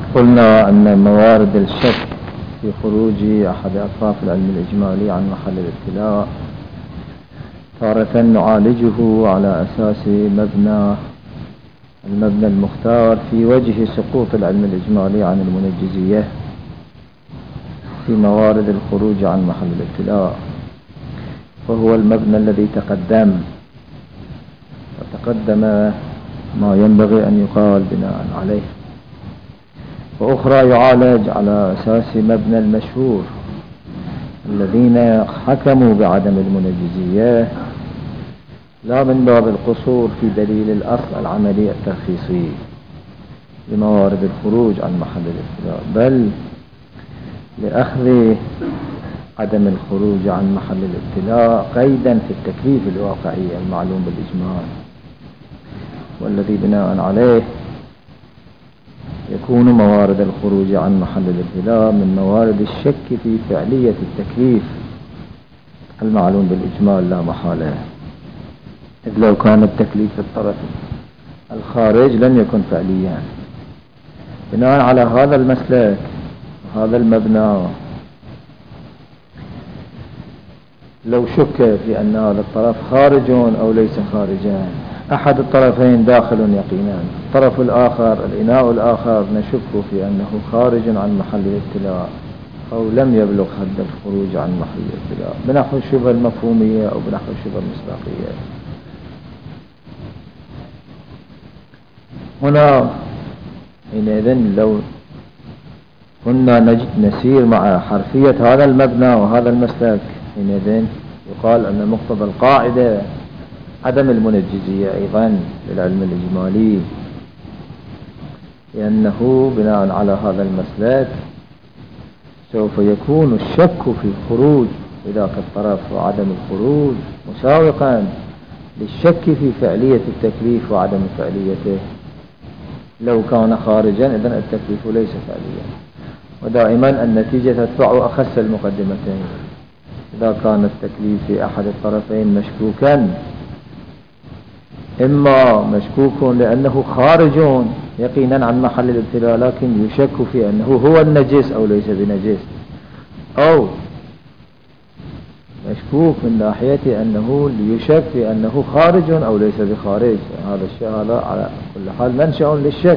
قلنا أن موارد الشك في خروج أحد أطراف العلم الإجمالي عن محل الابتلاء تارة نعالجه على أساس المبنى المختار في وجه سقوط العلم الإجمالي عن المنجزية في موارد الخروج عن محل الابتلاء، وهو المبنى الذي تقدم ما ينبغي أن يقال بناء عليه. وأخرى يعالج على أساس مبنى المشهور الذين حكموا بعدم المنجزية لا من باب القصور في دليل الأصل العملي الترخيصي لموارد الخروج عن محل الابتلاء، بل لأخذ عدم الخروج عن محل الابتلاء قيدا في التكليف الواقعي المعلوم بالإجمال، والذي بناء عليه يكون موارد الخروج عن محل الابتلاء من موارد الشك في فعلية التكليف المعلوم بالإجمال لا محالة، إذ لو كان التكليف في الطرف الخارج لم يكن فعليا. بناء على هذا المسلك وهذا المبنى، لو شك في أن هذا الطرف خارج أو ليس خارجا، أحد الطرفين داخل يقينا، الطرف الآخر الإناء الآخر نشك في أنه خارج عن محل الابتلاء أو لم يبلغ حد الخروج عن محل الابتلاء بنحو الشبهة المفهومية أو بنحو الشبهة المصداقية. هنا حينئذ لو كنا نسير مع حرفية هذا المبنى وهذا المسلك، حينئذ يقال أن مقتضى القاعدة عدم المنجزية أيضا للعلم الإجمالي، لأنه بناء على هذا المسلك سوف يكون الشك في الخروج في ذاك الطرف وعدم الخروج مساوقا للشك في فعلية التكليف وعدم فعليته. لو كان خارجا إذن التكليف ليس فعليا، ودائما النتيجة تتبع أخس المقدمتين. إذا كان التكليف في أحد الطرفين مشكوكا، إما مشكوك لأنه خارج يقينا عن محل الابتلاء لكن يشك في أنه هو النجس أو ليس بنجس، أو مشكوك من ناحية أنه يشك في أنه خارج أو ليس بخارج. هذا الشيء هذا على كل حال منشأ للشك.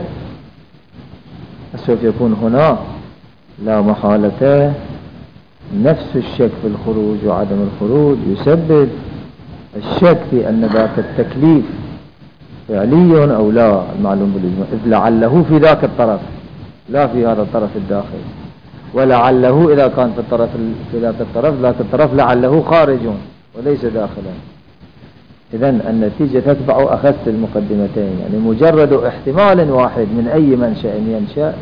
سوف يكون هنا لا محالة نفس الشك في الخروج وعدم الخروج يسبب الشك في أن ذاك التكليف فعلي أو لا المعلوم بالإجمال، إذ لعله في ذاك الطرف لا في هذا الطرف الداخل، ولعله إذا كان في ذاك الطرف لعله خارج وليس داخلا. إذن النتيجة تتبع أخذت المقدمتين، يعني مجرد احتمال واحد من أي منشأ ينشأ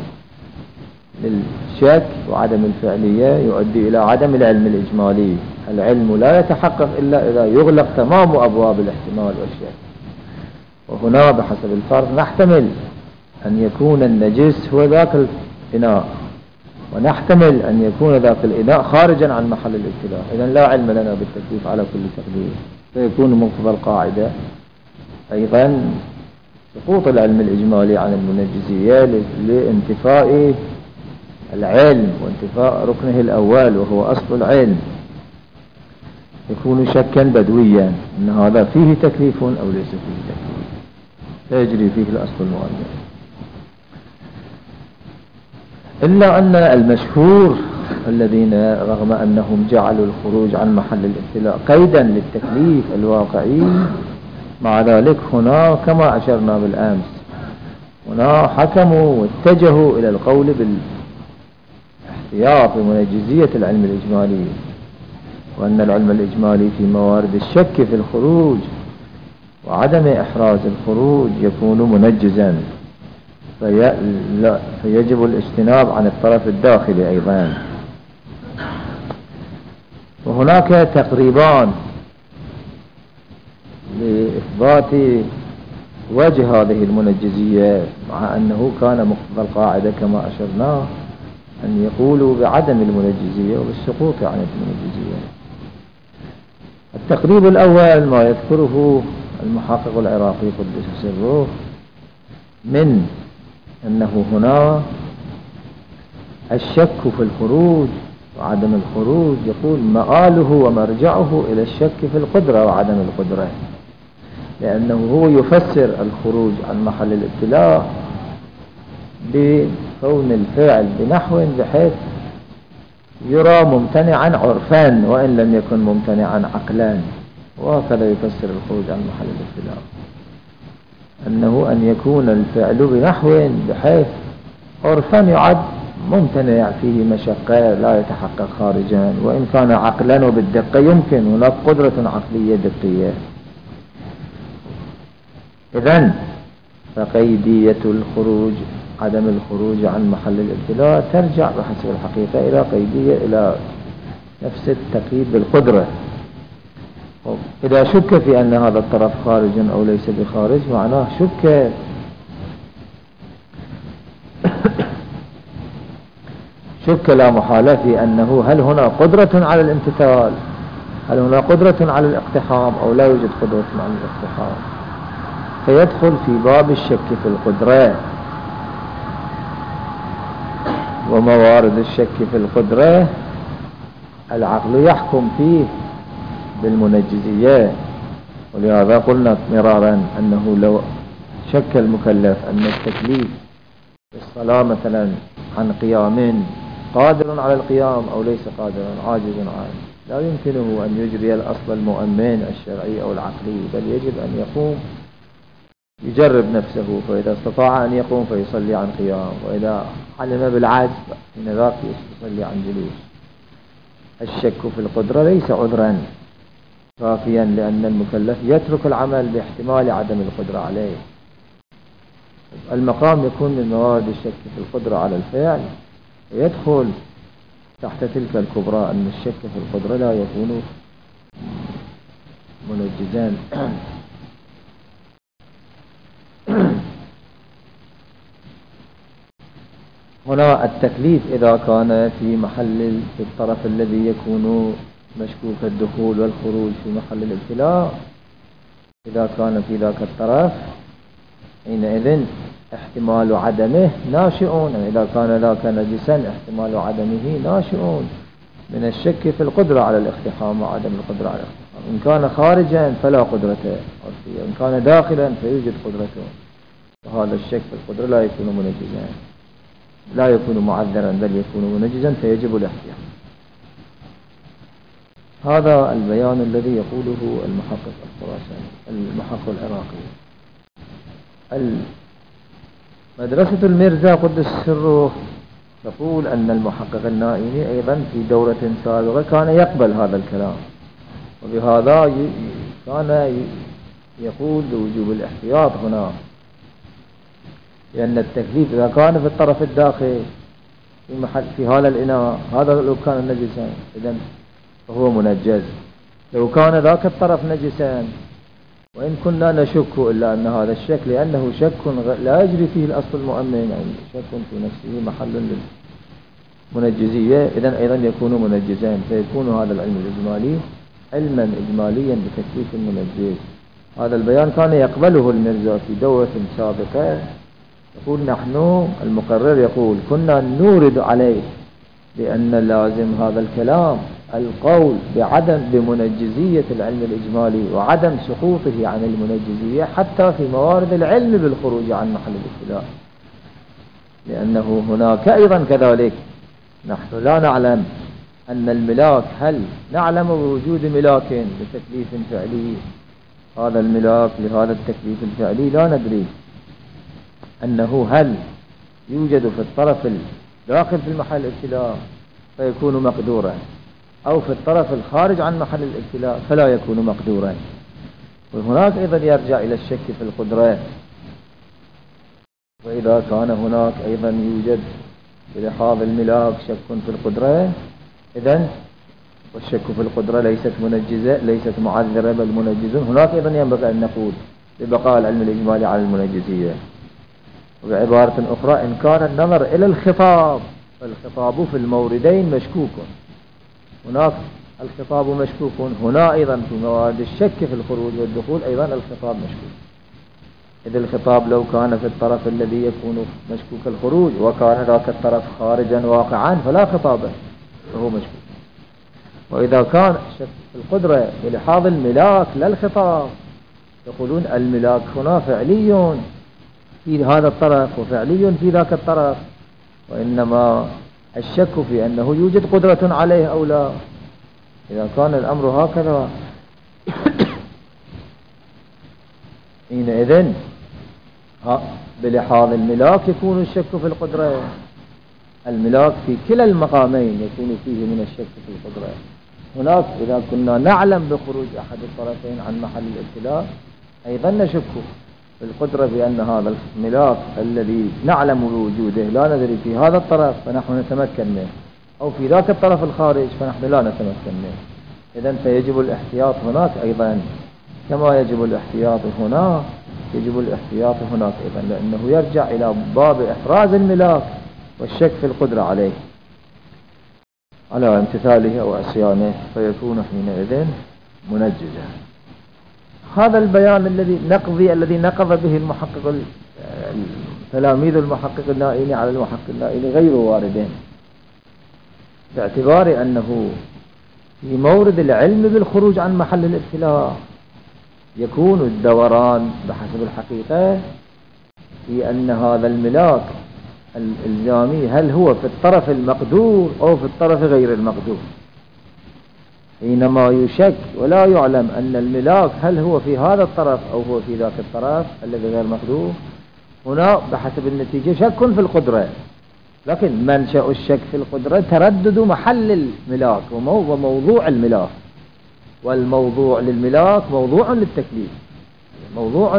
للشك وعدم الفعلية يؤدي إلى عدم العلم الإجمالي. العلم لا يتحقق إلا إذا يغلق تمام أبواب الاحتمال والشك. وهنا بحسب الفرض نحتمل أن يكون النجس هو ذاك الإناء، ونحتمل أن يكون ذاك الإناء خارجا عن محل الابتلاء. إذن لا علم لنا بالتكليف على كل تقدير، فيكون مقتضى القاعدة أيضا سقوط العلم الإجمالي عن المنجزية لانتفاء العلم وانتفاء ركنه الأول وهو أصل العلم، يكون شكا بدويا أن هذا فيه تكليف أو ليس فيه تكليف، فيجري فيه الأصل المؤلف. إلا أن المشهور الذين رغم أنهم جعلوا الخروج عن محل الابتلاء قيدا للتكليف الواقعي، مع ذلك هنا كما أشرنا بالأمس هنا حكموا واتجهوا إلى القول بالاحتياط بمنجزية العلم الإجمالي، وأن العلم الإجمالي في موارد الشك في الخروج وعدم إحراز الخروج يكون منجزا، فيجب الاجتناب عن الطرف الداخلي أيضا. وهناك تقريبان لإثبات وجه هذه المنجزية، مع أنه كان مقتضى القاعدة كما أشرنا أن يقولوا بعدم المنجزية وبالسقوط عن المنجزية. التقريب الأول ما يذكره المحقق العراقي قدس سره من أنه هنا الشك في الخروج وعدم الخروج يقول مآله ومرجعه إلى الشك في القدرة وعدم القدرة، لأنه هو يفسر الخروج عن محل الابتلاء بكون الفعل بنحو بحيث يرى ممتنعا عرفان وإن لم يكن ممتنعا عقلا، وهكذا يفسر الخروج عن محل الابتلاء أنه أن يكون الفعل بنحو بحيث عرفا يعد ممتنع فيه مشقة لا يتحقق خارجا، وإن كان عقلا وبالدقة يمكن هناك قدرة عقلية دقية. إذن فقيدية الخروج عدم الخروج عن محل الابتلاء ترجع بحسب الحقيقة إلى قيدية إلى نفس التقييد بالقدرة. إذا شك في أن هذا الطرف خارج أو ليس بخارج معناه شك لا محالة في أنه هل هنا قدرة على الامتثال، هل هنا قدرة على الاقتحام أو لا يوجد قدرة على الاقتحام، فيدخل في باب الشك في القدرة. وموارد الشك في القدرة العقل يحكم فيه بالمنجزية، ولهذا قلنا مرارا أنه لو شك المكلف أن التكليف بالصلاة مثلا عن قيام قادر على القيام أو ليس قادرا عاجز عنه، لا يمكنه أن يجري الأصل المؤمن الشرعي أو العقلي، بل يجب أن يقوم يجرب نفسه، فإذا استطاع أن يقوم فيصلي عن قيام، وإذا علم بالعجز حين ذاك يصلي عن جلوس. الشك في القدرة ليس عذرا كافيا لأن المكلف يترك العمل باحتمال عدم القدرة عليه. المقام يكون من موارد الشك في القدرة على الفعل، ويدخل تحت تلك الكبرى أن الشك في القدرة لا يكون منجزان. هنا التكليف إذا كان في محل في الطرف الذي يكون مشكوك الدخول والخروج في محل الابتلاء، إذا كان في ذاك الطرف حينئذ احتمال عدمه ناشئون، إذا كان ذاك نجسا احتمال عدمه ناشئون من الشك في القدرة على الاقتحام وعدم القدرة على الاقتحام. إن كان خارجا فلا قدرة عرفية، إن كان داخلا فيوجد قدرته، وهذا الشك في القدرة لا يكون منجزا، لا يكون معذرا بل يكون منجزا، فيجب الاحتياط. هذا البيان الذي يقوله المحقق الخراساني المحقق العراقي. مدرسة الميرزا قدس سره تقول أن المحقق النائمي أيضا في دورة سابقة كان يقبل هذا الكلام، وبهذا كان يقول بوجوب الاحتياط هنا، لأن التكليف إذا كان في الطرف الداخل في محل في هذا الإناء، هذا لو كان نجسا إذن فهو منجز. لو كان ذاك الطرف نجسا وإن كنا نشك إلا أن هذا الشك لأنه شك لا يجري فيه الأصل المؤمن، يعني شك في نفسه محل للمنجزية، إذن أيضا يكون منجزا، فيكون هذا العلم الإجمالي علما إجماليا بتكليف المنجز. هذا البيان كان يقبله الميرزا في دورة سابقة. يقول نحن المقرر يقول كنا نورد عليه بأن لازم هذا الكلام القول بعدم بمنجزية العلم الإجمالي وعدم سقوطه عن المنجزية حتى في موارد العلم بالخروج عن محل الابتلاء، لأنه هناك أيضا كذلك نحن لا نعلم أن الملاك، هل نعلم بوجود ملاك بتكليف فعلي، هذا الملاك لهذا التكليف الفعلي لا ندري أنه هل يوجد في الطرف الداخل في المحل الابتلاء فيكون مقدورا، أو في الطرف الخارج عن محل الابتلاء فلا يكون مقدورا. وهناك أيضا يرجع إلى الشك في القدرة، وإذا كان هناك أيضا يوجد بلحاظ الملاك شك في القدرة، إذن والشك في القدرة ليست منجزة ليست معذرة بل منجزة، هناك أيضا ينبغي أن نقول ببقاء العلم الإجمالي على المنجزية. وبعبارة أخرى إن كان النظر إلى الخطاب فالخطاب في الموردين مشكوك، هناك الخطاب مشكوك، هنا أيضا في موارد الشك في الخروج والدخول أيضا الخطاب مشكوك. إذ الخطاب لو كان في الطرف الذي يكون مشكوك الخروج وكان ذاك الطرف خارجا واقعا فلا خطاب فهو مشكوك. وإذا كان الشك في القدرة بلحاظ الملاك لا الخطاب، يقولون الملاك هنا فعلي في هذا الطرف وفعلي في ذاك الطرف، وإنما الشك في أنه يوجد قدرة عليه أو لا. إذا كان الأمر هكذا حينئذ بلحاظ الملاك يكون الشك في القدرة. الملاك في كلا المقامين يكون فيه من الشك في القدرة. هناك إذا كنا نعلم بخروج أحد الطرفين عن محل الابتلاء أيضا نشك في القدرة بأن هذا الملاك الذي نعلم بوجوده لا ندري في هذا الطرف فنحن نتمكن منه، أو في ذاك الطرف الخارج فنحن لا نتمكن منه. إذن فيجب الاحتياط هناك أيضا كما يجب الاحتياط هنا، يجب الاحتياط هناك أيضا، لأنه يرجع إلى باب إحراز الملاك والشك في القدرة عليه على امتثاله أو عصيانه فيكون حينئذ منجزا. هذا البيان الذي نقض به المحقق تلاميذ المحقق النائلي على المحقق النائلي غير واردين، باعتبار أنه في مورد العلم بالخروج عن محل الابتلاء يكون الدوران بحسب الحقيقة في أن هذا الملاك الإلزامي هل هو في الطرف المقدور أو في الطرف غير المقدور. حينما يشك ولا يعلم أن الملاك هل هو في هذا الطرف أو هو في ذاك الطرف الذي غير مقدور، هنا بحسب النتيجة شك في القدرة، لكن منشأ الشك في القدرة تردد محل الملاك وموضوع الملاك، والموضوع للملاك موضوع للتكليف، موضوع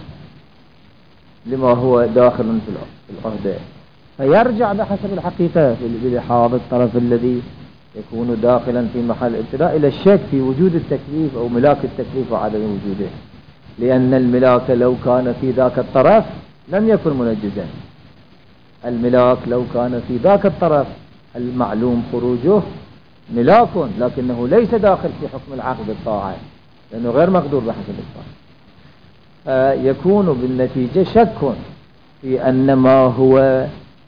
لما هو داخل في العهدة، فيرجع بحسب الحقيقة بلحاظ الطرف الذي يكون داخلا في محل ابتلاء إلى الشك في وجود التكليف أو ملاك التكليف وعدم وجوده، لأن الملاك لو كان في ذاك الطرف لم يكن منجزا. الملاك لو كان في ذاك الطرف المعلوم خروجه ملاك لكنه ليس داخل في حكم العقد بالطاعة لأنه غير مقدور بحسب الطاعة، يكون بالنتيجة شك في أن ما هو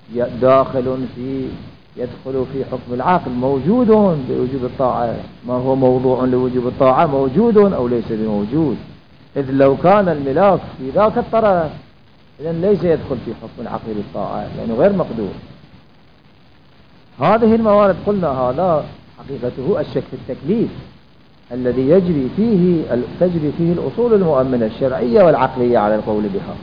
يدخل في حكم العقل موجود بوجوب الطاعة، ما هو موضوع لوجوب الطاعة موجود أو ليس بموجود، إذ لو كان الملاك في ذاك الطرف إذن ليس يدخل في حكم العقل بالطاعة لأنه غير مقدور. هذه الموارد قلنا هذا حقيقته الشك في التكليف الذي تجري فيه الأصول المؤمنة الشرعية والعقلية على القول بها،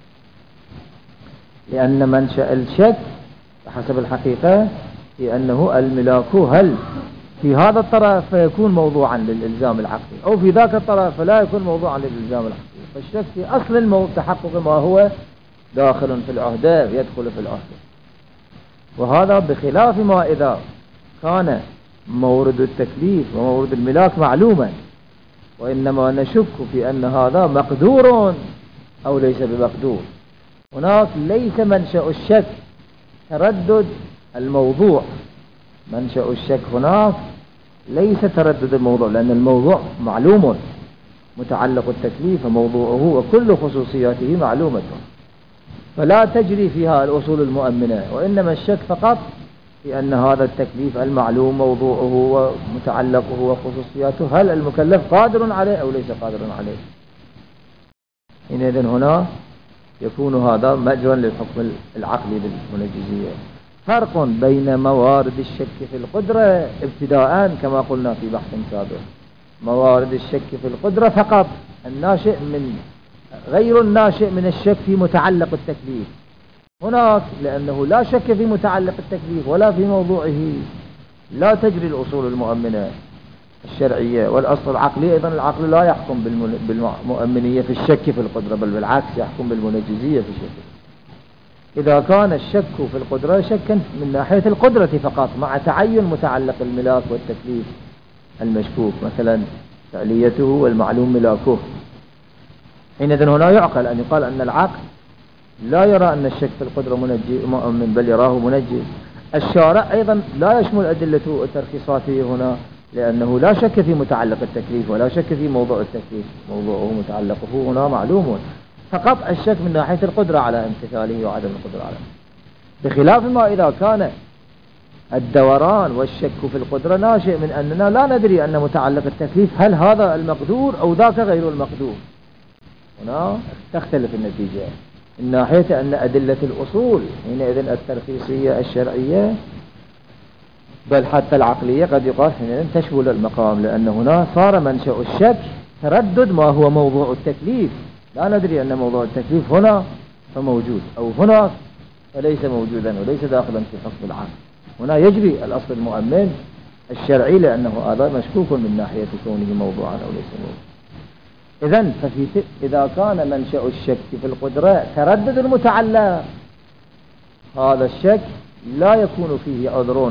لأن منشأ الشك حسب الحقيقة في أنه الملاك هل في هذا الطرف فيكون موضوعا للإلزام العقلي أو في ذاك الطرف فلا يكون موضوعا للإلزام العقلي، فالشك في أصل تحقق ما هو داخل في العهدة يدخل في العهدة. وهذا بخلاف ما إذا كان مورد التكليف ومورد الملاك معلوما، وإنما نشك في أن هذا مقدور أو ليس بمقدور. هناك ليس منشأ الشك تردد الموضوع، منشأ الشك هناك ليس تردد الموضوع، لأن الموضوع معلوم متعلق التكليف وموضوعه وكل خصوصياته معلومة، فلا تجري فيها الأصول المؤمنة، وإنما الشك فقط في أن هذا التكليف المعلوم موضوعه ومتعلقه وخصوصياته هل المكلف قادر عليه أو ليس قادر عليه. حينئذ هنا يكون هذا مجرا للحكم العقلي بالمنجزية. فرق بين موارد الشك في القدرة ابتداء كما قلنا في بحث سابق، موارد الشك في القدرة فقط الناشئ من غير الناشئ من الشك في متعلق التكليف. هناك لأنه لا شك في متعلق التكليف ولا في موضوعه لا تجري الأصول المؤمنة الشرعية، والأصل العقلي أيضا العقل لا يحكم بالمؤمنية في الشك في القدرة، بل بالعكس يحكم بالمنجزية في الشك. إذا كان الشك في القدرة شكا من ناحية القدرة فقط مع تعين متعلق الملاك والتكليف المشكوك، مثلا فعليته والمعلوم ملاكه، حينئذ هنا يعقل أن يقال أن العقل لا يرى أن الشك في القدرة مؤمن بل يراه منجز. الشارع أيضا لا يشمل أدلة ترخيصاته هنا، لأنه لا شك في متعلق التكليف ولا شك في موضوع التكليف، موضوعه متعلقه هنا معلوم، فقط الشك من ناحية القدرة على امتثاله وعدم القدرة على، بخلاف ما إذا كان الدوران والشك في القدرة ناشئ من أننا لا ندري أن متعلق التكليف هل هذا المقدور أو ذاك غير المقدور. هنا تختلف النتيجة من ناحية أن أدلة الأصول حينئذ الترخيصية الشرعية بل حتى العقلية قد يقال حينئذ تشمل المقام، لأن هنا صار منشأ الشك تردد ما هو موضوع التكليف، لا ندري أن موضوع التكليف هنا فموجود أو هناك فليس موجودا وليس داخلا في حكم العقل. هنا يجري الأصل المؤمن الشرعي لأنه هذا مشكوك من ناحية كونه موضوعا أو ليس موضوعا. إذن إذا كان منشأ الشك في القدرة تردد المتعلق، هذا الشك لا يكون فيه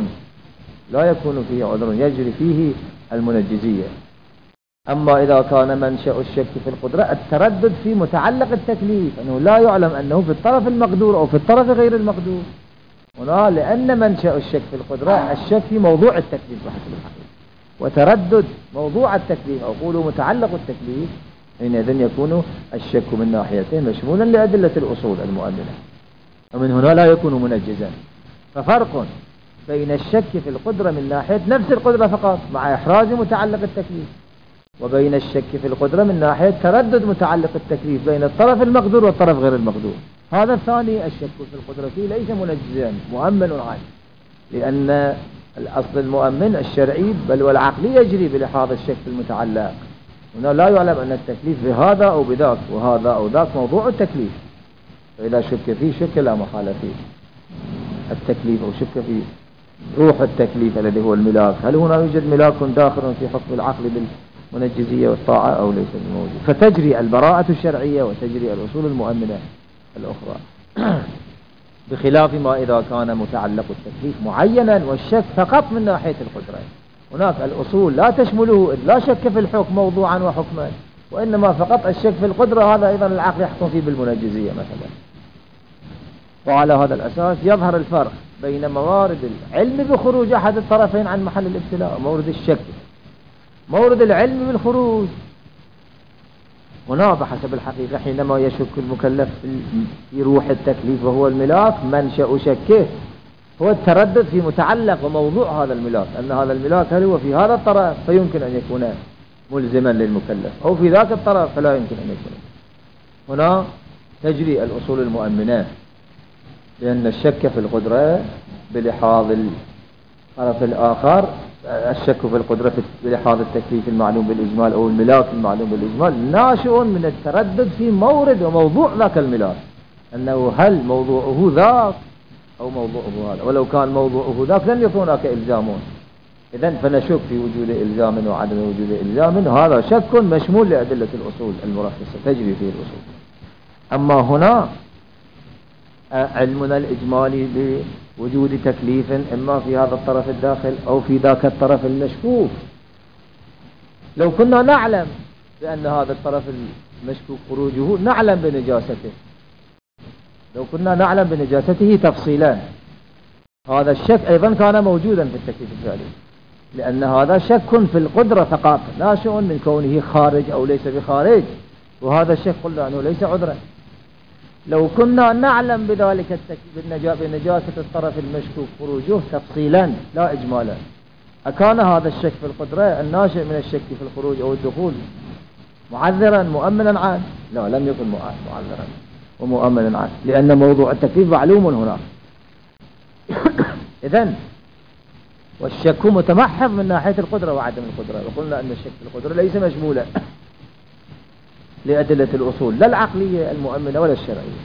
عذر يجري فيه المنجزية. أما إذا كان منشأ الشك في القدرة التردد في متعلق التكليف، أنه لا يعلم أنه في الطرف المقدور أو في الطرف غير المقدور، هنا لأن منشأ الشك في القدرة الشك في موضوع التكليف بحسب الحقيقة، وتردد موضوع التكليف أو قولوا متعلق التكليف، حينئذ يكون الشك من ناحيته مشمولا لأدلة الأصول المؤمنة، ومن هنا لا يكون منجزا. ففرق بين الشك في القدرة من ناحية نفس القدرة فقط مع إحراز متعلق التكليف، وبين الشك في القدرة من ناحية تردد متعلق التكليف بين الطرف المقدور والطرف غير المقدور. هذا الثاني الشك في القدرة فيه ليس منجزا مؤمن عنه، لأن الأصل المؤمن الشرعي بل والعقلي يجري بلحاظ الشك في المتعلق. هنا لا يعلم أن التكليف بهذا أو بذاك وهذا أو ذاك موضوع التكليف، فإذا شك فيه شك لا محالة فيه التكليف، أو شك في روح التكليف الذي هو الملاك، هل هنا يوجد ملاك داخل في حكم العقل بالمنجزية والطاعة أو ليس موجود. فتجري البراءة الشرعية وتجري الأصول المؤمنة الأخرى بخلاف ما إذا كان متعلق التكليف معينا والشك فقط من ناحية القدرة. هناك الأصول لا تشمله لا شك في الحكم موضوعا وحكما، وإنما فقط الشك في القدرة، هذا أيضا العقل يحكم فيه بالمنجزية مثلا. وعلى هذا الأساس يظهر الفرق بين موارد العلم بخروج أحد الطرفين عن محل الابتلاء ومورد الشك. مورد العلم بالخروج هنا بحسب الحقيقة حينما يشك المكلف في روح التكليف وهو الملاك، منشأ شكه هو التردد في متعلق وموضوع هذا الملاك، أن هذا الملاك هل هو في هذا الطرف فيمكن أن يكون ملزما للمكلف، أو في ذاك الطرف فلا يمكن أن يكون. هنا تجري الأصول المؤمنة لأن الشك في القدرة بلحاظ الطرف الآخر، الشك في القدرة بلحاظ التكليف المعلوم بالإجمال أو الملاك المعلوم بالإجمال ناشئ من التردد في مورد وموضوع ذاك الملاك، أنه هل موضوعه ذاك أو موضوعه هذا، ولو كان موضوعه ذاك لن يكون هناك إلزامون. إذن فنشك في وجود إلزام وعدم وجود إلزام، هذا شك مشمول لأدلة الأصول المرخصة تجري فيه الأصول. أما هنا علمنا الإجمالي بوجود تكليف إما في هذا الطرف الداخل أو في ذاك الطرف المشكوك، لو كنا نعلم بأن هذا الطرف المشكوك خروجه نعلم بنجاسته، لو كنا نعلم بنجاسته تفصيلا، هذا الشك أيضا كان موجودا في التكليف الفعلي، لأن هذا شك في القدرة فقط ناشئ من كونه خارج أو ليس بخارج، وهذا الشك قلنا أنه ليس عذرا. لو كنا نعلم بذلك بنجاسة الطرف المشكوك خروجه تفصيلا لا إجمالا، أكان هذا الشك في القدرة الناشئ من الشك في الخروج أو الدخول معذرا مؤمنا عنه؟ لا، لم يكن معذرا ومؤمنا عنه، لأن موضوع التكليف معلوم هنا. إذن والشك متمحض من ناحية القدرة وعدم القدرة، وقلنا أن الشك في القدرة ليس مشمولا لأدلة الأصول لا العقلية المؤمنة ولا الشرعية.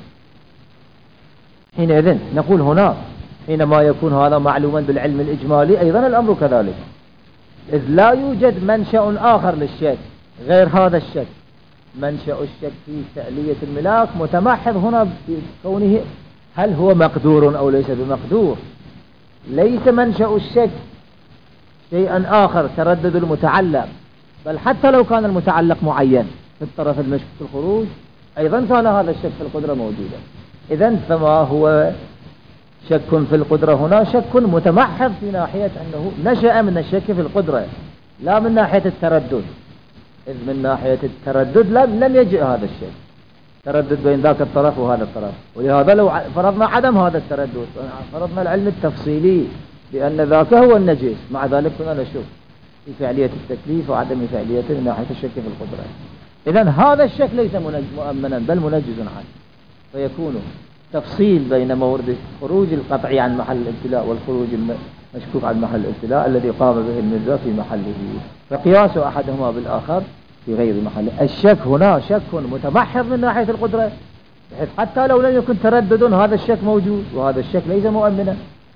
حينئذ نقول هنا حينما يكون هذا معلوما بالعلم الإجمالي أيضا الأمر كذلك، إذ لا يوجد منشأ آخر للشك غير هذا الشك. منشأ الشك في تألية الملاك متمحض هنا بكونه هل هو مقدور أو ليس بمقدور، ليس منشأ الشك شيئا آخر تردد المتعلق، بل حتى لو كان المتعلق معين في الطرف المشكوك في الخروج أيضا كان هذا الشك في القدرة موجودا. إذن فما هو شك في القدرة هنا شك متمحض في ناحية أنه نشأ من الشك في القدرة لا من ناحية التردد، إذ من ناحية التردد لم يجئ هذا الشك، تردد بين ذاك الطرف وهذا الطرف. ولهذا لو فرضنا عدم هذا التردد، فرضنا العلم التفصيلي بأن ذاك هو النجس، مع ذلك كنا نشوف في فعلية التكليف وعدم فعليته من ناحية الشك في القدرة. إذن هذا الشك ليس مؤمنا بل منجز عنه، فيكون تفصيل بين مورد الخروج القطعي عن محل الابتلاء والخروج المشكوك عن محل الابتلاء الذي قام به المرزا في محله، فقياس أحدهما بالآخر في غير محله. الشك هنا شك متمحض من ناحية القدرة، بحيث حتى لو لم يكن تردد هذا الشك موجود، وهذا الشك ليس مؤمنا.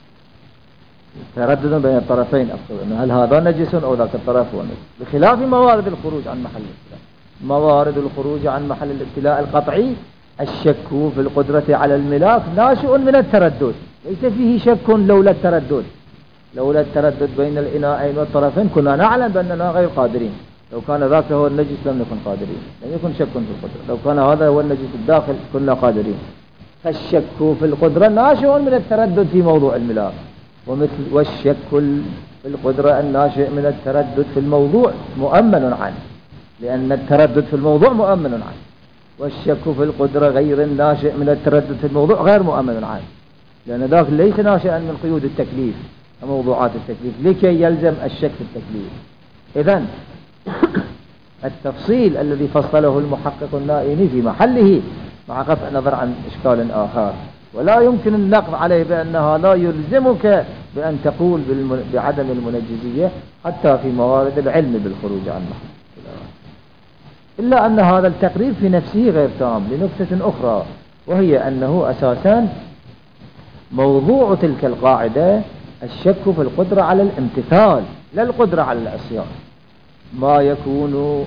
تردد بين الطرفين، أقصد هل هذا نجس أو ذاك الطرف هو نجس، بخلاف موارد الخروج عن محل الابتلاء. موارد الخروج عن محل الابتلاء القطعي الشك في القدرة على الملاك ناشئ من التردد، ليس فيه شك لولا التردد. لولا التردد بين الإناءين والطرفين كنا نعلم بأننا غير قادرين. لو كان ذاك هو النجس لم نكن قادرين، لم يكن شك في القدرة. لو كان هذا هو النجس الداخل كنا قادرين. فالشك في القدرة ناشئ من التردد في موضوع الملاك، والشك في القدرة الناشئ من التردد في الموضوع مؤمن عنه، لأن التردد في الموضوع مؤمن عنه، والشك في القدرة غير الناشئ من التردد في الموضوع غير مؤمن عنه، لأن ذاك ليس ناشئا من قيود التكليف وموضوعات التكليف لكي يلزم الشك في التكليف. إذن التفصيل الذي فصله المحقق النائمي في محله مع قطع النظر عن إشكال آخر، ولا يمكن النقض عليه بأنها لا يلزمك بأن تقول بعدم المنجزية حتى في موارد العلم بالخروج عن محل، إلا أن هذا التقريب في نفسه غير تام لنكتة أخرى، وهي أنه أساسا موضوع تلك القاعدة الشك في القدرة على الامتثال لا القدرة على العصيان. ما يكون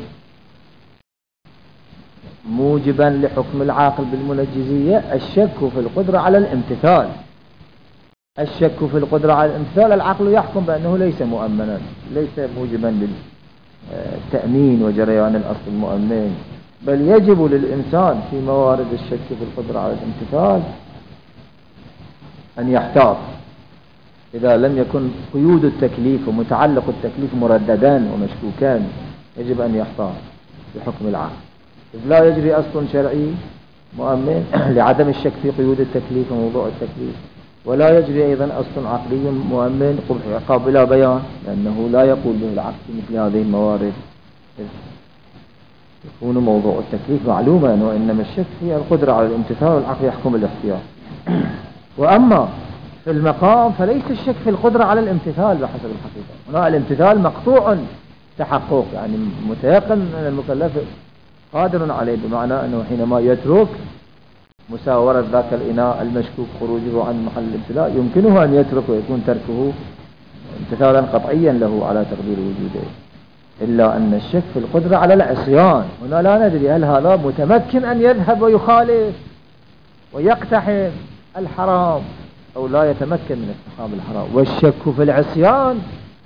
موجبا لحكم العاقل بالمنجزية الشك في القدرة على الامتثال. الشك في القدرة على الامتثال العقل يحكم بأنه ليس مؤمنا، ليس موجبا للتأمين وجريان الأصل المؤمن، بل يجب للإنسان في موارد الشك في القدرة على الامتثال أن يحتاط إذا لم يكن قيود التكليف ومتعلق التكليف مرددان ومشكوكان، يجب أن يحتاط بحكم العقل، إذ لا يجري أصل شرعي مؤمن لعدم الشك في قيود التكليف وموضوع التكليف، ولا يجري أيضا أصل عقلي مؤمن قبح عقاب بلا بيان، لأنه لا يقول به العقل في مثل هذه الموارد، يكون موضوع التكليف معلوما، وإنما الشك في القدرة على الامتثال والعقل يحكم الاختيار. وأما في المقام فليس الشك في القدرة على الامتثال بحسب الحقيقة، هنا الامتثال مقطوع تحقق، يعني متيقن أن المكلف قادر عليه، بمعنى أنه حينما يترك مساورة ذاك الإناء المشكوك خروجه عن محل الابتلاء يمكنه أن يترك ويكون تركه امتثالا قطعيا له على تقدير وجوده. إلا أن الشك في القدرة على العصيان هنا لا ندري هل هذا متمكن أن يذهب ويخالف ويقتحم الحرام أو لا يتمكن من اقتحام الحرام. والشك في العصيان،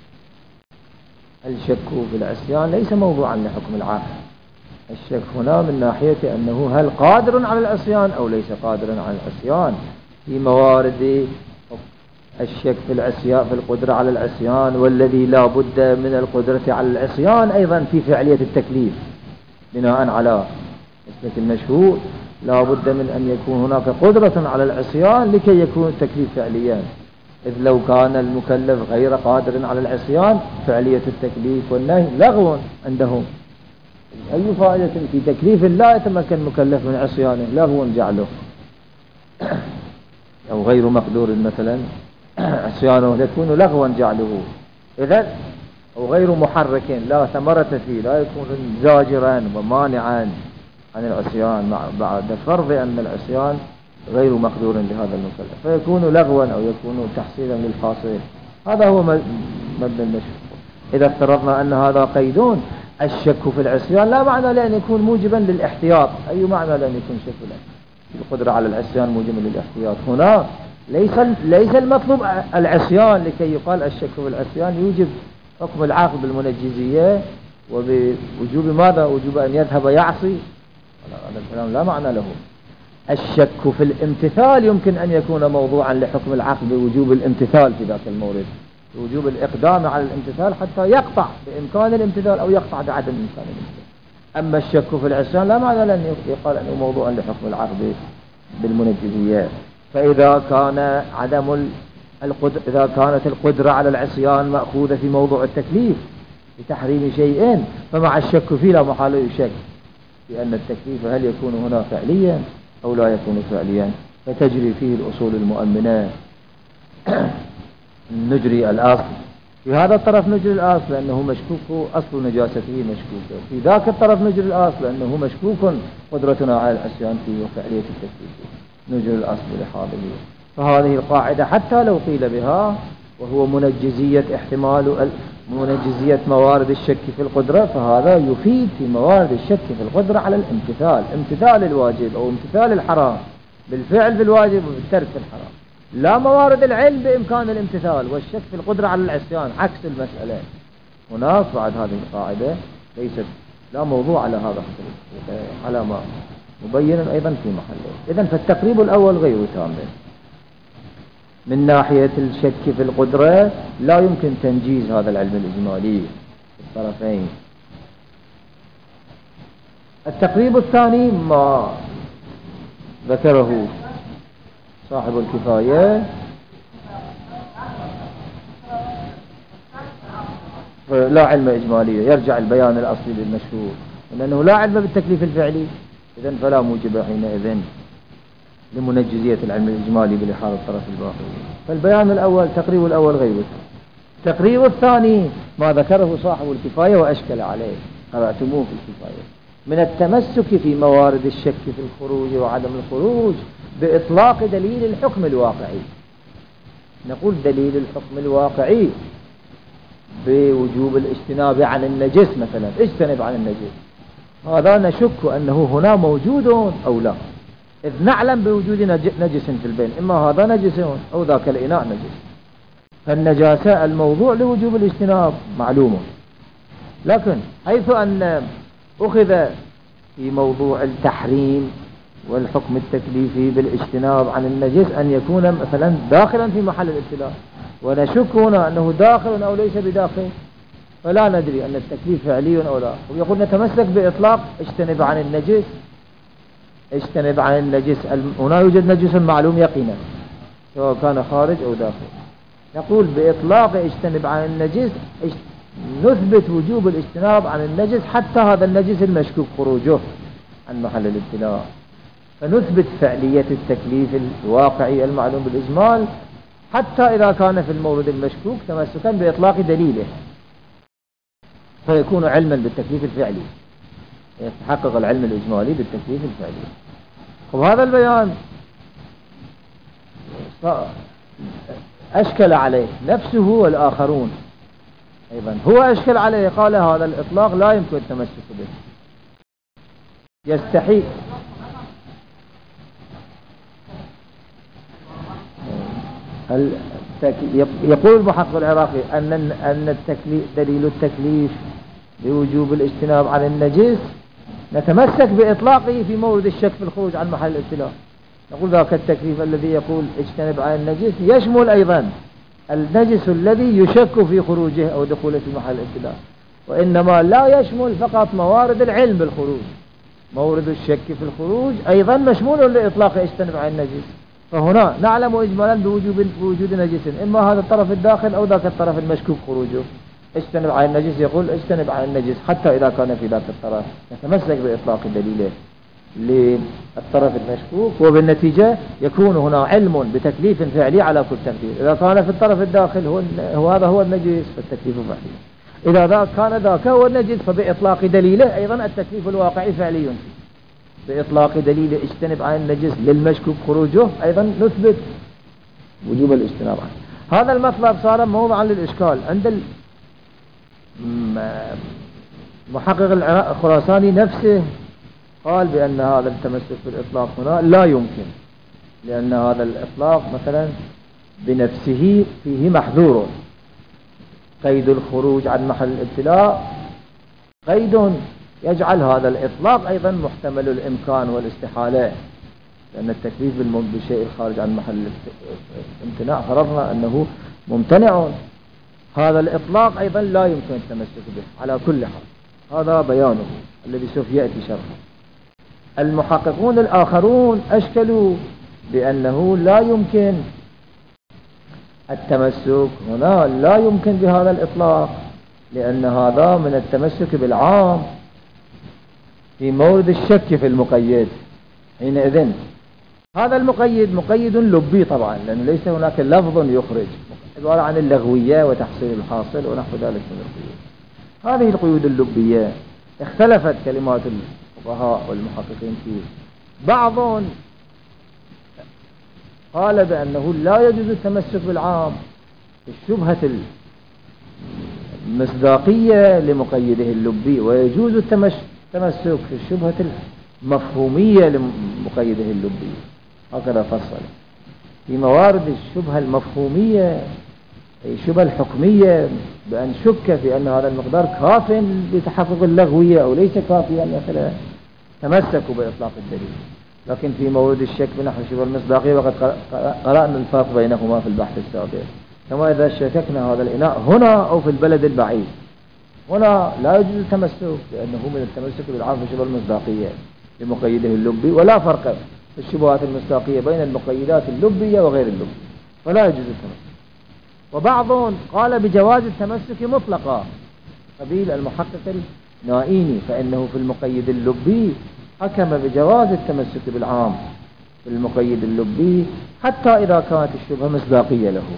الشك في العصيان ليس موضوعا لحكم العاقل. الشك هنا من ناحية أنه هل قادر على العصيان أو ليس قادرا على العصيان. في موارد الشك في العصيان في القدرة على العصيان، والذي لا بد من القدرة على العصيان أيضا في فعلية التكليف بناء على مثل المشهور، لا بد من أن يكون هناك قدرة على العصيان لكي يكون التكليف فعليا، إذ لو كان المكلف غير قادر على العصيان فعلية التكليف والنهي لغو عندهم. أي فائدة في تكليف لا يتمكن المكلف من عصيانه؟ لغو جعله، أو غير مقدور مثلا عصيانه يكون لغوا جعله، إذن أو غير محرك لا ثمرة فيه، لا يكون زاجرا ومانعا عن العصيان بعد فرض أن العصيان غير مقدور لهذا المكلف، فيكون لغوا أو يكون تحصيلا للحاصل. هذا هو مبنى المشهور. إذا افترضنا أن هذا قيدون، الشك في العصيان لا معنى لأن يكون موجبا للاحتياط. أي معنى لأن يكون شك في القدرة على العصيان موجبا للاحتياط؟ هنا ليس المطلوب العصيان لكي يقال الشك في العصيان يوجب حكم العاقل بالمنجزية وبوجوب ماذا؟ وجوب أن يذهب يعصي. هذا الكلام لا معنى له. الشك في الامتثال يمكن أن يكون موضوعا لحكم العقل بوجوب الامتثال في ذاك المورد، بوجوب الإقدام على الامتثال حتى يقطع بإمكان الامتثال أو يقطع بعدم إمكان الامتثال. أما الشك في العصيان لا معنى لأن يقال أنه موضوع لحكم العقد بالمنجزيات. فإذا كان إذا كانت القدرة على العصيان مأخوذة في موضوع التكليف بتحريم شيء، فمع الشك فيه لا محال يشك لأن التكليف هل يكون هنا فعليا أو لا يكون فعليا، فتجري فيه الأصول المؤمنة. نجري الأصل في هذا الطرف، نجري الأصل لأنه مشكوك أصل نجاسته مشكوكة، في ذاك الطرف نجري الأصل لأنه مشكوك قدرتنا على العصيان فيه وفعلية التكليف، نجري الأصل لحاله. فهذه القاعدة حتى لو قيل بها وهو منجزية موارد الشك في القدرة، فهذا يفيد في موارد الشك في القدرة على امتثال الواجب أو امتثال الحرام بالفعل بالواجب وبالترك الحرام، لا موارد العلم بإمكان الامتثال والشك في القدرة على العصيان، عكس المسألة. هناك بعد هذه القاعدة ليست لا موضوع على هذا على ما مبينا أيضا في محله. إذن فالتقريب الأول غير تام من ناحية الشك في القدرة، لا يمكن تنجيز هذا العلم الإجمالي في الطرفين. التقريب الثاني ما ذكره صاحب الكفاية، لا علم إجمالي، يرجع البيان الأصلي للمشهور لأنه لا علم بالتكليف الفعلي، إذن فلا موجب حينئذ لمنجزية العلم الإجمالي بلحاظ الطرف الباقي. فالبيان الأول تقريب الأول غيبه. التقريب الثاني ما ذكره صاحب الكفاية وأشكل عليه، قرأتموه في الكفاية، من التمسك في موارد الشك في الخروج وعدم الخروج بإطلاق دليل الحكم الواقعي. نقول دليل الحكم الواقعي بوجوب الاجتناب عن النجس مثلا، اجتنب عن النجس، هذا نشك أنه هنا موجود أو لا، إذ نعلم بوجود نجس في البين، إما هذا نجس أو ذاك الإناء نجس، فالنجاسة الموضوع لوجوب الاجتناب معلوم. لكن حيث أن أخذ في موضوع التحريم والحكم التكليفي بالاجتناب عن النجس أن يكون مثلا داخلا في محل الابتلاء، ونشك هنا أنه داخل أو ليس بداخل، فلا ندري أن التكليف فعلي أو لا. ويقول نتمسك بإطلاق اجتنب عن النجس، اجتنب عن النجس، هنا يوجد نجس معلوم يقينا سواء كان خارج أو داخل، نقول بإطلاق اجتنب عن النجس نثبت وجوب الاجتناب عن النجس حتى هذا النجس المشكوك خروجه عن محل الابتلاء، فنثبت فعلية التكليف الواقعي المعلوم بالإجمال حتى إذا كان في المورد المشكوك تمسكا بإطلاق دليله، فيكون علما بالتكليف الفعلي، يتحقق العلم الإجمالي بالتكليف الفعلي. وهذا البيان أشكل عليه نفسه والآخرون أيضا، هو أشكل عليه، قال هذا الإطلاق لا يمكن التمسك به، يستحيل. يقول المحقق العراقي أن دليل التكليف بوجوب الاجتناب عن النجس نتمسك بإطلاقه في مورد الشك في الخروج عن محل الابتلاء. نقول ذاك التكليف الذي يقول اجتنب عن النجس يشمل أيضا النجس الذي يشك في خروجه أو دخوله في محل الابتلاء، وإنما لا يشمل فقط موارد العلم بالخروج، مورد الشك في الخروج أيضا مشمول لإطلاق اجتنب عن النجس. فهنا نعلم إجمالا بوجود نجس، إما هذا الطرف الداخل أو ذاك الطرف المشكوك خروجه. اجتنب عن النجس يقول اجتنب عن النجس حتى إذا كان في ذاك الطرف، نتمسك بإطلاق دليله للطرف المشكوك، وبالنتيجة يكون هنا علم بتكليف فعلي على كل تقدير. إذا كان في الطرف الداخل هذا هو النجس فالتكليف فعلي، إذا كان ذاك هو النجس فبإطلاق دليله أيضا التكليف الواقعي فعلي، بإطلاق دليل اجتنب عن النجس للمشكوك خروجه أيضا نثبت وجوب الاجتناب عنه. هذا المطلب صار موضعا للإشكال عند المحقق الخراساني نفسه، قال بأن هذا التمسك بالإطلاق هنا لا يمكن، لأن هذا الإطلاق مثلا بنفسه فيه محذور، قيد الخروج عن محل الابتلاء قيد يجعل هذا الإطلاق أيضا محتمل الإمكان والاستحالة، لأن التكليف بالشيء الخارج عن محل الامتناع فرضنا أنه ممتنع، هذا الإطلاق أيضا لا يمكن التمسك به على كل حال. هذا بيانه الذي سوف يأتي شرحه. المحققون الآخرون أشكلوا بأنه لا يمكن التمسك هنا، لا يمكن بهذا الإطلاق، لأن هذا من التمسك بالعام في مورد الشك في المقيد. حينئذ هذا المقيد مقيد لبي طبعا، لأنه ليس هناك لفظ يخرج، عبارة عن اللغوية وتحصيل الحاصل ونحو ذلك من القيود. هذه القيود اللبية اختلفت كلمات الفقهاء والمحققين فيه. بعض قال بأنه لا يجوز التمسك بالعام في الشبهة المصداقية لمقيده اللبي، ويجوز التمسك في الشبهة المفهومية لمقيده اللبي. هكذا فصل. في موارد الشبهة المفهومية أي الشبهة الحكمية بأن شك في أن هذا المقدار كاف لتحقق اللغوية أو ليس كافيا مثلا، تمسكوا بإطلاق الدليل. لكن في مورد الشك بنحو الشبهة المصداقية وقد قرأنا الفرق بينهما في البحث السابق. كما إذا شككنا هذا الإناء هنا أو في البلد البعيد، هنا لا يجوز التمسك لأنه من التمسك بالعام في الشبهة المصداقية لمقيده اللبي، ولا فرق في الشبهات المصداقية بين المقيدات اللبية وغير اللبية، فلا يجوز التمسك. وبعضهم قال بجواز التمسك مطلقا قبيل المحقق النائيني، فإنه في المقيد اللبي حكم بجواز التمسك بالعام في المقيد اللبي حتى إذا كانت الشبهة مصداقية له.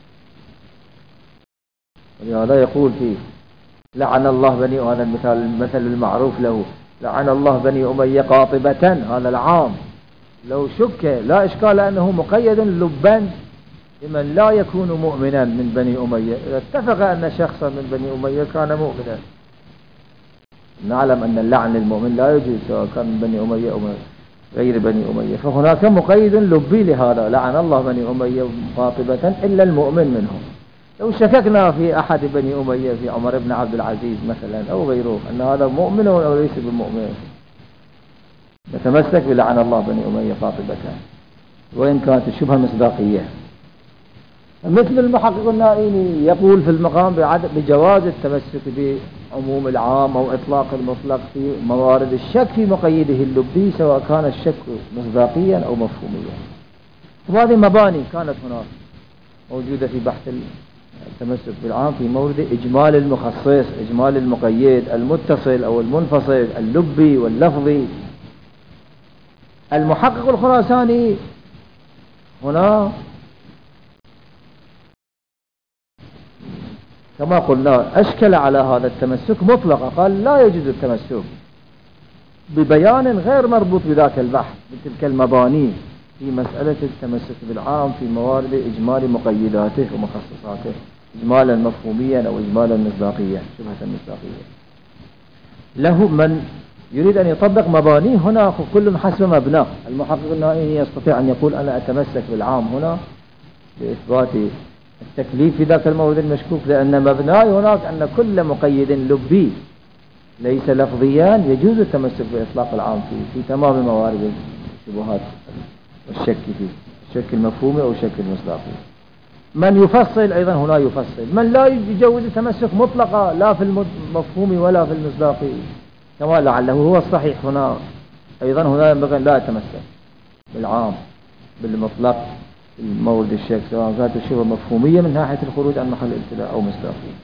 ولهذا يقول فيه لعن الله بني، وهذا المثل المعروف له، لعن الله بني أمية قاطبة، هذا العام لو شك لا إشكال أنه مقيد لبا لمن لا يكون مؤمنا من بني أمية. إذا اتفق أن شخصا من بني أمية كان مؤمنا، نعلم أن اللعن للمؤمن لا يجوز سواء كان من بني أمية أو غير بني أمية، فهناك مقيد لبي لهذا، لعن الله بني أمية قاطبة إلا المؤمن منهم. لو شككنا في أحد بني أمية في عمر بن عبد العزيز مثلا أو غيره أن هذا مؤمن أو ليس بمؤمن، نتمسك بلعن الله بني أمية قاطبة وإن كانت الشبهة مصداقية. مثل المحقق النائيني يقول في المقام بجواز التمسك بعموم العام أو إطلاق المطلق في موارد الشك في مقيده اللبي سواء كان الشك مصداقيا أو مفهوميا. وهذه مباني كانت هناك موجودة في بحث التمسك بالعام في مورد إجمال المخصص، إجمال المقيد، المتصل أو المنفصل، اللبي واللفظي. المحقق الخراساني هنا كما قلنا أشكل على هذا التمسك مطلقا، قال لا يجوز التمسك ببيان غير مربوط بذاك البحث بتلك المباني في مسألة التمسك بالعام في موارد إجمال مقيداته ومخصصاته، إجمالا مفهوميا أو إجمالا مصداقيا، شبهة مصداقية. له من يريد أن يطبق مبانيه هنا كل حسب مبناه. المحقق النائيني يستطيع أن يقول أنا أتمسك بالعام هنا لإثبات التكليف في ذاك المورد المشكوك، لأن مبناي هناك أن كل مقيد لبي ليس لفظيا يجوز التمسك بإطلاق العام فيه في تمام موارد الشبهات والشك فيه، الشك المفهومي أو الشك المصداقي. من يفصل أيضا هنا يفصل، من لا يجوز التمسك مطلقا لا في المفهوم ولا في المصداقي، كما لعله هو الصحيح هنا أيضا. هنا ينبغي لا يتمسك بالعام بالمطلق المورد الشك سواء كانت الشبهة مفهومية من ناحية الخروج عن محل الابتلاء أو مصداقية.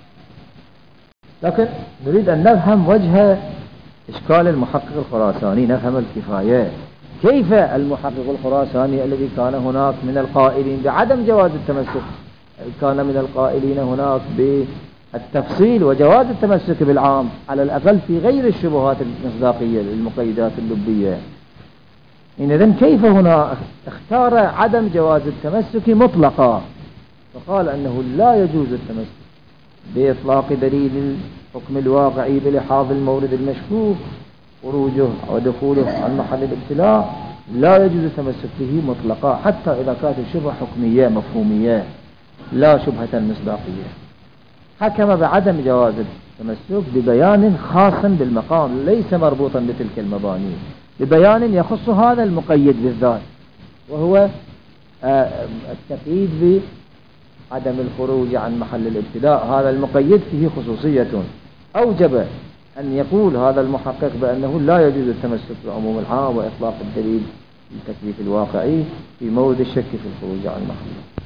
لكن نريد أن نفهم وجه إشكال المحقق الخراساني، نفهم الكفاية. كيف المحقق الخراساني الذي كان هناك من القائلين بعدم جواز التمسك، كان من القائلين هناك بالتفصيل وجواز التمسك بالعام على الأقل في غير الشبهات المصداقية للمقيدات اللبية، إذن كيف هنا اختار عدم جواز التمسك مطلقا، فقال أنه لا يجوز التمسك بإطلاق دليل الحكم الواقعي بلحاظ المورد المشكوك خروجه ودخوله عن محل الابتلاء، لا يجوز التمسك به مطلقا حتى إذا كانت الشبهة حكمية مفهومية لا شبهة مصداقية. حكم بعدم جواز التمسك ببيان خاص بالمقام ليس مربوطا بتلك المباني، ببيان يخص هذا المقيد بالذات، وهو التقييد بعدم الخروج عن محل الابتلاء. هذا المقيد فيه خصوصية أوجب أن يقول هذا المحقق بأنه لا يجوز التمسك بعموم العام وإطلاق الدليل للتكليف الواقعي في مورد الشك في الخروج عن المحظور.